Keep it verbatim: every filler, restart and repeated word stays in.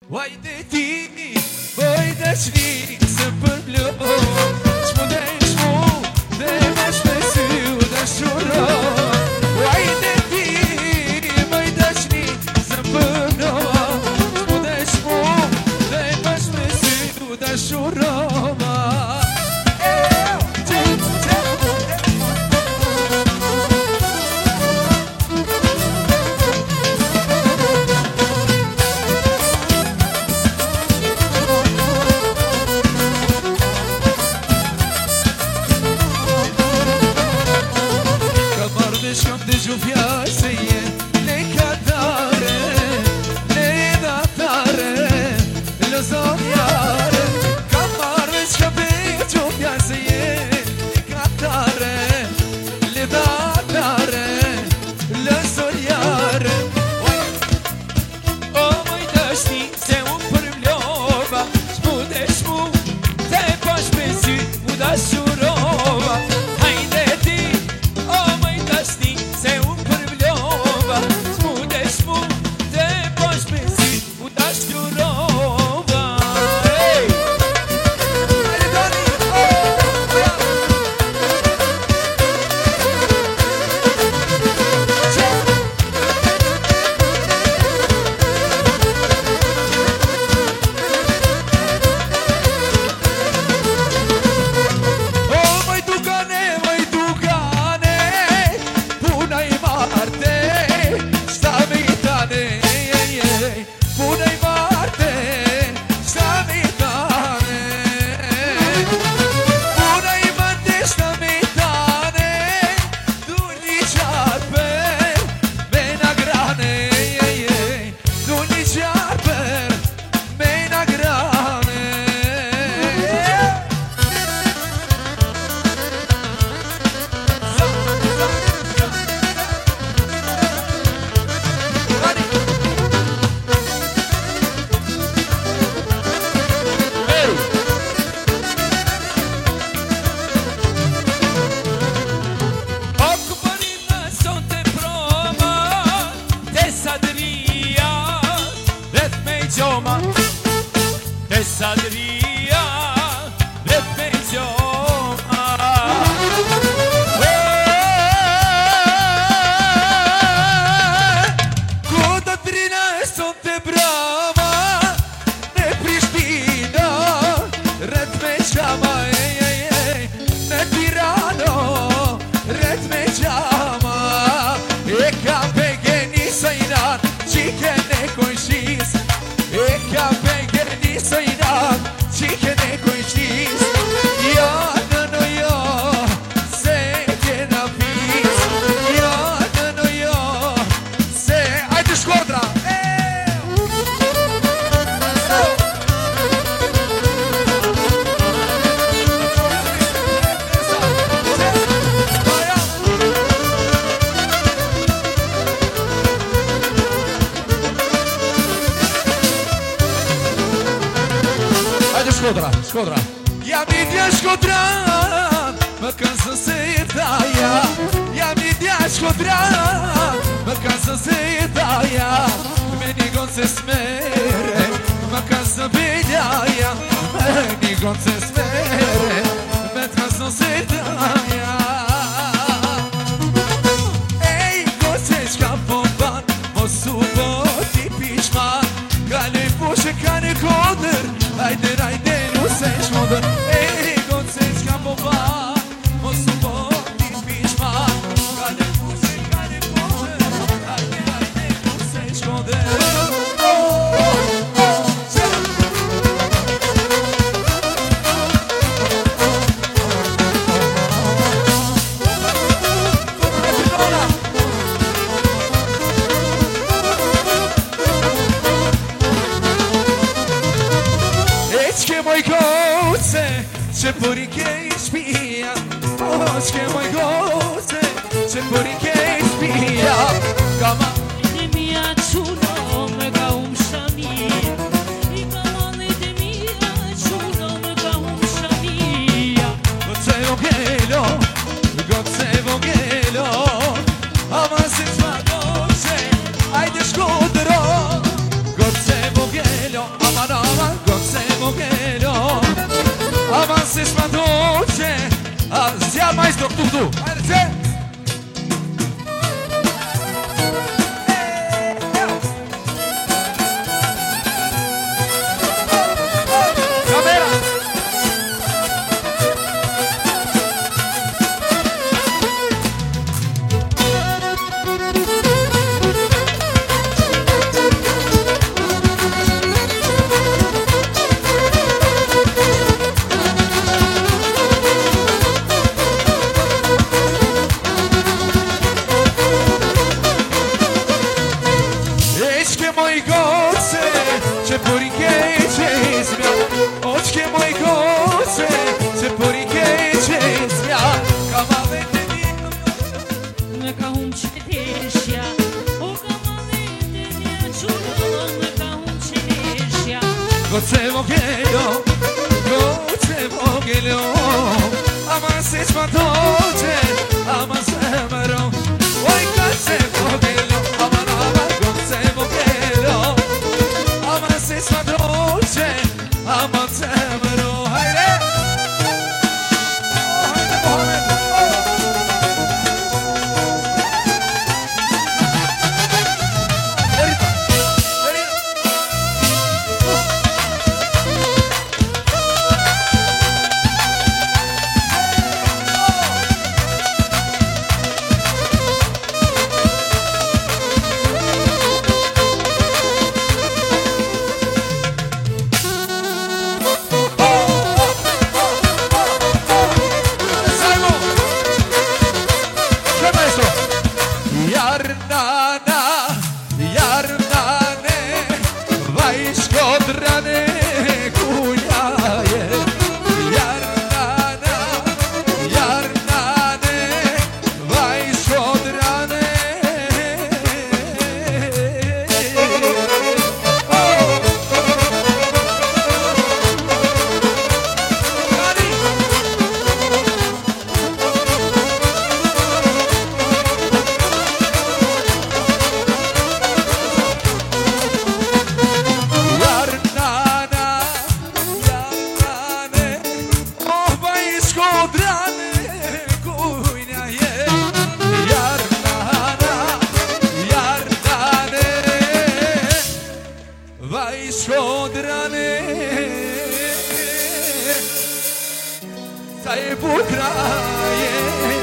Uai de tine, voi de-ți fi să pârbleu Spune-și mu, de mă-și mesiu de șură Uai de tine, voi de-ți fi să pârbleu Spune-și mu, de mă-și mesiu de șură Școdra, Școdra. Ia-mi de Școdra, mă cansă să-i daia. Ia-mi de Școdra, mă cansă să-i daia. Menigon se smere, mă cansă vedeaia. Menigon se smere, mă cansă să-i daia. Ei, goțești ca bomban, mă suboti pișman. Care pușe, care codăr, haide, haide, nu se-și modă. Ei, goțești ca bomban, mă suboti pișman. Care pușe, care codăr, haide, haide, nu se-și modă. Ce poriche spia, oh, che mai goze, ce poriche spia, cama de mia chuno me ga um shani, i cama de mia chuno me ga um shani. Goce vogelo, goce vogelo, avanse fa goce, ai de Școdro, goce vogelo. poricche smia Oczkie moj koce Se poricche smia Kamavete dino Neka hum çeteşya O kamalete diye çulo Neka hum çeteşya Koce mogelo Koce mogelo Aman seçma doce Aman semero Oy koce mogelo Aman aman koce mogelo Aman seçma doce Aman semero Haydi Haydi Muhammed Verita Jarnana, jarnane, vajskodrane kunjaje. Jarnana, jarnane, vajskodrane. Vajskodrane Taj putraje